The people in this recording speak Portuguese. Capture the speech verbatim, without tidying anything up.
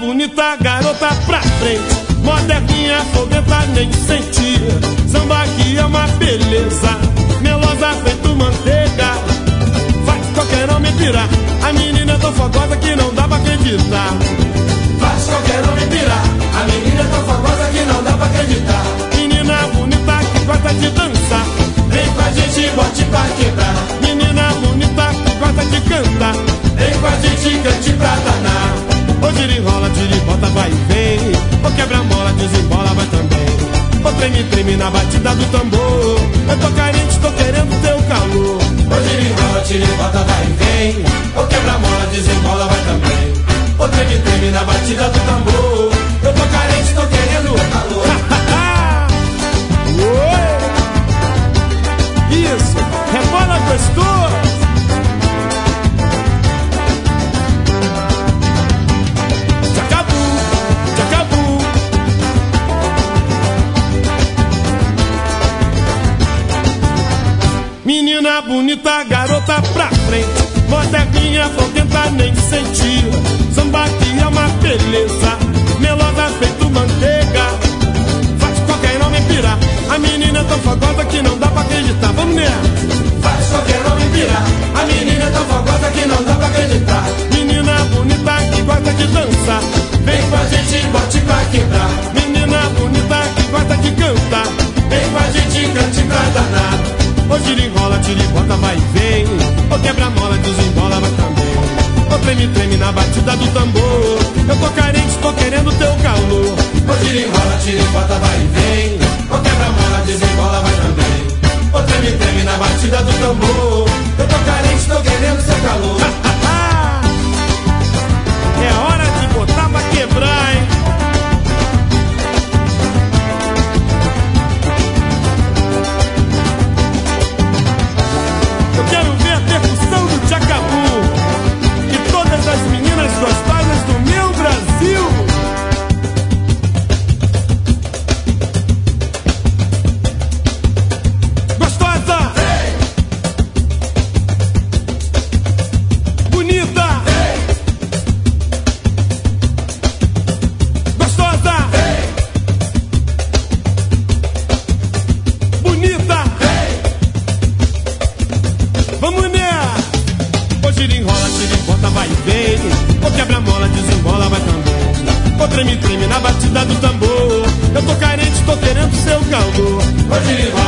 bonita, garota pra frente, moderninha, fogueta, nem sentia. Samba que é uma beleza, melosa feito manteiga, faz qualquer homem pirar. A menina é tão fogosa que não dá pra acreditar. Faz qualquer homem pirar. A menina é tão fogosa que não dá pra acreditar. Menina bonita que gosta de dançar, vem com a gente, bote pra quebrar. Menina bonita que gosta de cantar, vem com a gente, cante pra danar. Ô gira enrola, tira e bota, vai e vem. Ô quebra-mola, desembola, vai também. Ô treme, treme na batida do tambor. Eu tô carente, tô querendo teu calor. Ô gira enrola, tira e bota, vai e vem. Ô quebra-mola, desembola, vai também. Ô treme, treme na batida do tambor. Eu tô carente, tô querendo o calor. Isso, rebola gostoso. Menina bonita, garota pra frente, moderninha, foguenta, nem sentia. Samba que é uma beleza, melosa feito manteiga, faz qualquer homem pirar. A menina é tão fogosa que não dá pra acreditar. Vamos nela. Faz qualquer homem pirar. A menina é tão fogosa que não dá pra acreditar. Menina bonita que gosta de dançar, vem com a gente, bote pra quebrar. Menina bonita que gosta de cantar, vem com a gente, cante pra danar. Ô gira enrola, tira e bota, vai e vem. Ô quebra-mola, desembola, vai também. Ô treme, treme na batida do tambor. Eu tô carente, tô querendo teu calor. Ô gira enrola, tira e bota, vai e vem. Ô quebra-mola, desembola, vai também. Ô treme, treme na batida do tambor. Eu tô carente, tô querendo seu calor. É hora de botar pra quebrar, hein? Eu quero ver a percussão do Tchacabu e todas as meninas gostosas do meu Brasil. Gostosa! Hey! Bonita! Hey! Gostosa! Hey! Bonita! Hey! Vamos nela! Ô gira enrola, tira e bota, vai e vem. Ô quebra-mola, desembola, vai também. Ô treme, treme na batida do tambor. Eu tô carente, tô querendo seu calor. Ô gira enrola,